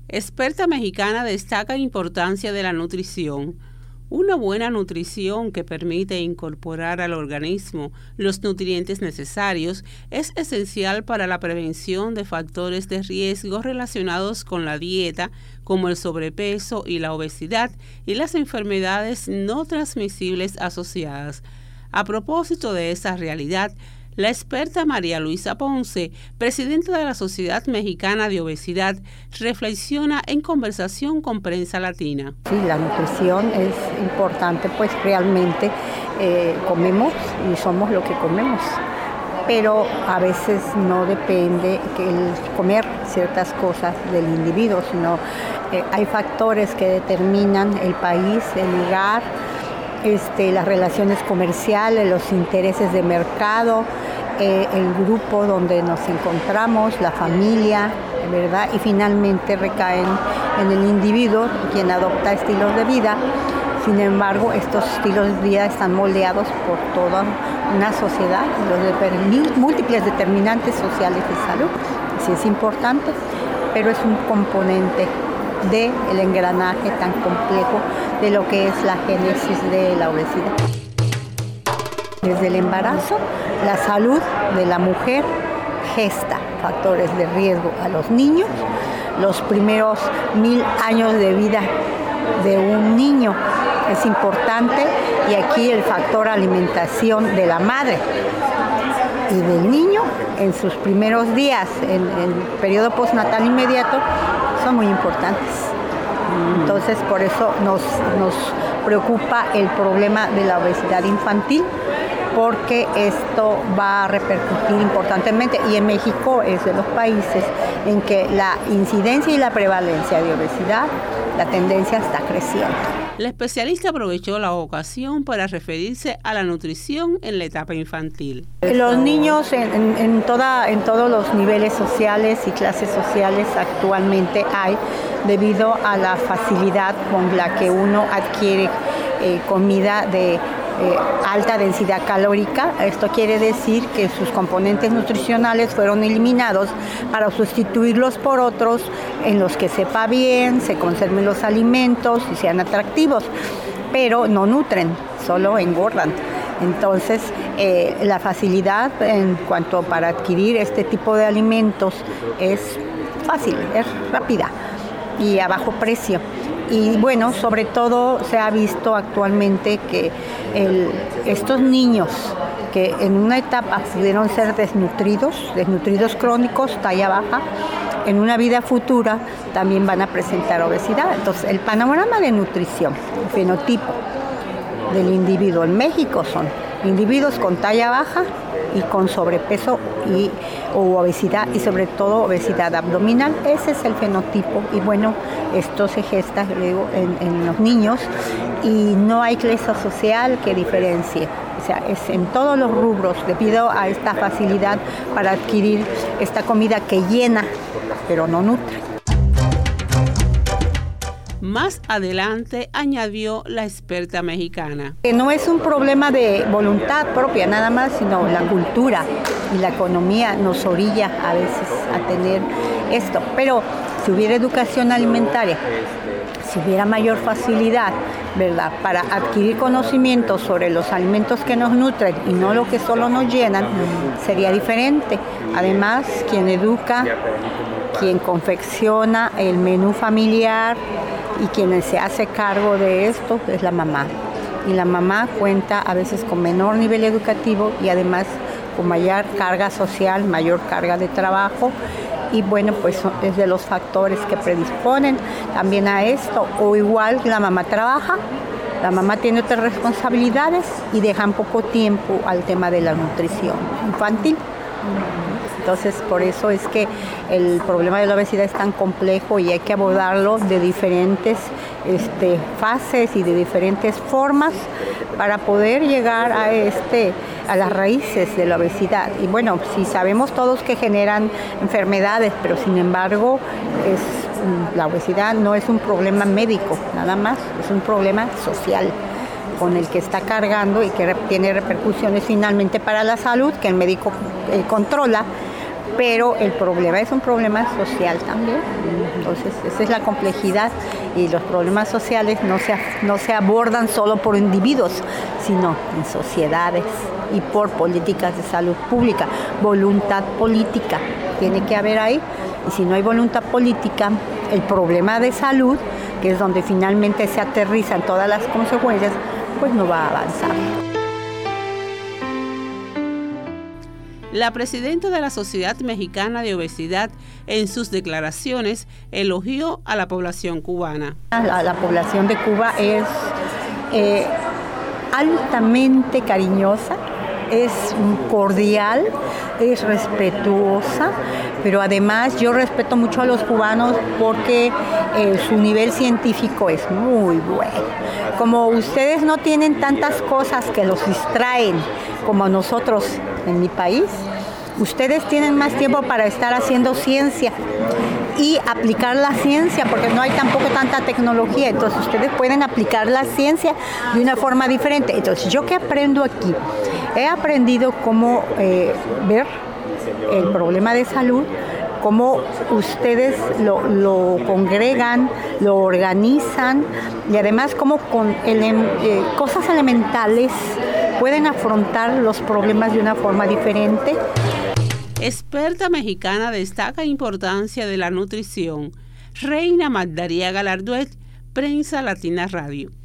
Experta mexicana destaca la importancia de la nutrición. Una buena nutrición que permite incorporar al organismo los nutrientes necesarios es esencial para la prevención de factores de riesgo relacionados con la dieta, como el sobrepeso y la obesidad, y las enfermedades no transmisibles asociadas. A propósito de esa realidad, la experta María Luisa Ponce, presidenta de la Sociedad Mexicana de Obesidad, reflexiona en conversación con Prensa Latina. Sí, la nutrición es importante, pues realmente comemos y somos lo que comemos, pero a veces no depende el comer ciertas cosas del individuo, sino hay factores que determinan el país, el lugar, las relaciones comerciales, los intereses de mercado, el grupo donde nos encontramos, la familia, ¿verdad? Y finalmente recaen en el individuo, quien adopta estilos de vida. Sin embargo, estos estilos de vida están moldeados por toda una sociedad, los múltiples determinantes sociales de salud. Sí es importante, pero es un componente del engranaje tan complejo de lo que es la génesis de la obesidad. Desde el embarazo, la salud de la mujer gesta factores de riesgo a los niños, los primeros 1000 años de vida de un niño es importante, y aquí el factor alimentación de la madre y del niño en sus primeros días, en el periodo postnatal inmediato, son muy importantes. Entonces, por eso nos preocupa el problema de la obesidad infantil, porque esto va a repercutir importantemente, y en México es de los países en que la incidencia y la prevalencia de obesidad, la tendencia está creciendo. La especialista aprovechó la ocasión para referirse a la nutrición en la etapa infantil. Los niños en todos los niveles sociales y clases sociales actualmente hay, debido a la facilidad con la que uno adquiere comida de alta densidad calórica. Esto quiere decir que sus componentes nutricionales fueron eliminados para sustituirlos por otros en los que sepa bien, se conserven los alimentos y sean atractivos, pero no nutren, solo engordan. Entonces, la facilidad en cuanto para adquirir este tipo de alimentos es fácil, es rápida y a bajo precio. Y bueno, sobre todo se ha visto actualmente que estos niños que en una etapa pudieron ser desnutridos crónicos, talla baja, en una vida futura también van a presentar obesidad. Entonces, el panorama de nutrición, el fenotipo del individuo en México son individuos con talla baja y con sobrepeso o obesidad, y sobre todo obesidad abdominal. Ese es el fenotipo, y bueno, esto se gesta luego en los niños, y no hay clase social que diferencie. O sea, es en todos los rubros, debido a esta facilidad para adquirir esta comida que llena, pero no nutre. Más adelante añadió la experta mexicana. No es un problema de voluntad propia nada más, sino la cultura y la economía nos orilla a veces a tener esto. Pero si hubiera educación alimentaria, si hubiera mayor facilidad, ¿verdad?, para adquirir conocimientos sobre los alimentos que nos nutren y no lo que solo nos llenan, sería diferente. Además, quien educa, quien confecciona el menú familiar y quien se hace cargo de esto es la mamá. Y la mamá cuenta a veces con menor nivel educativo y además con mayor carga social, mayor carga de trabajo. Y bueno, pues es de los factores que predisponen también a esto. O igual la mamá trabaja, la mamá tiene otras responsabilidades y dejan poco tiempo al tema de la nutrición infantil. Entonces, por eso es que el problema de la obesidad es tan complejo y hay que abordarlo de diferentes fases y de diferentes formas para poder llegar a las raíces de la obesidad. Y bueno, si sabemos todos que generan enfermedades, pero sin embargo la obesidad no es un problema médico, nada más, es un problema social con el que está cargando y que tiene repercusiones finalmente para la salud, que el médico controla, pero el problema es un problema social también. Entonces, esa es la complejidad, y los problemas sociales no se abordan solo por individuos, sino en sociedades y por políticas de salud pública. Voluntad política tiene que haber ahí, y si no hay voluntad política, el problema de salud, que es donde finalmente se aterrizan todas las consecuencias, pues no va a avanzar. La presidenta de la Sociedad Mexicana de Obesidad, en sus declaraciones, elogió a la población cubana. La población de Cuba es altamente cariñosa, es cordial, es respetuosa, pero además yo respeto mucho a los cubanos porque su nivel científico es muy bueno. Como ustedes no tienen tantas cosas que los distraen como nosotros en mi país, ustedes tienen más tiempo para estar haciendo ciencia y aplicar la ciencia, porque no hay tampoco tanta tecnología, entonces ustedes pueden aplicar la ciencia de una forma diferente. Entonces, ¿yo qué aprendo aquí? He aprendido cómo ver el problema de salud, cómo ustedes lo congregan, lo organizan, y además cómo con cosas elementales pueden afrontar los problemas de una forma diferente. Experta mexicana destaca importancia de la nutrición. Reina Magdaría Galarduet, Prensa Latina Radio.